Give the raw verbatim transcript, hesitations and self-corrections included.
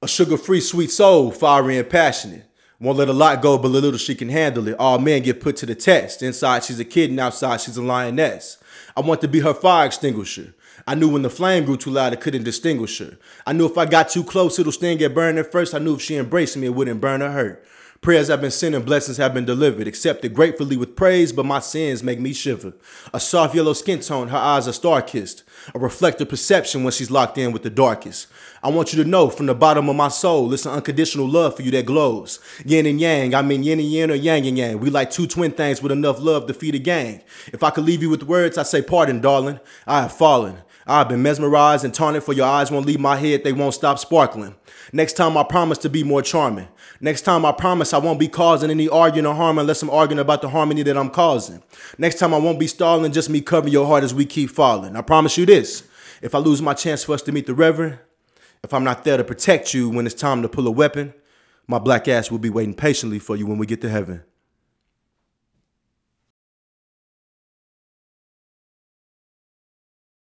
A sugar-free sweet soul, fiery and passionate. Won't let a lot go, but a little she can handle it. All men get put to the test. Inside she's a kid and outside she's a lioness. I want to be her fire extinguisher. I knew when the flame grew too loud I couldn't distinguish her. I knew if I got too close it'll sting and burn at first. I knew if she embraced me it wouldn't burn or hurt. Prayers have been sent and blessings have been delivered, accepted gratefully with praise, but my sins make me shiver. A soft yellow skin tone, her eyes are star-kissed. A reflective perception when she's locked in with the darkest. I want you to know from the bottom of my soul, it's an unconditional love for you that glows. Yin and yang, I mean yin and yin or yang and yang. We like two twin things with enough love to feed a gang. If I could leave you with words, I say pardon, darling. I have fallen. I've been mesmerized and taunted, for your eyes won't leave my head, they won't stop sparkling. Next time I promise to be more charming. Next time I promise I won't be causing any arguing or harm unless I'm arguing about the harmony that I'm causing. Next time I won't be stalling, just me covering your heart as we keep falling. I promise you this, if I lose my chance for us to meet the Reverend, if I'm not there to protect you when it's time to pull a weapon, my black ass will be waiting patiently for you when we get to heaven.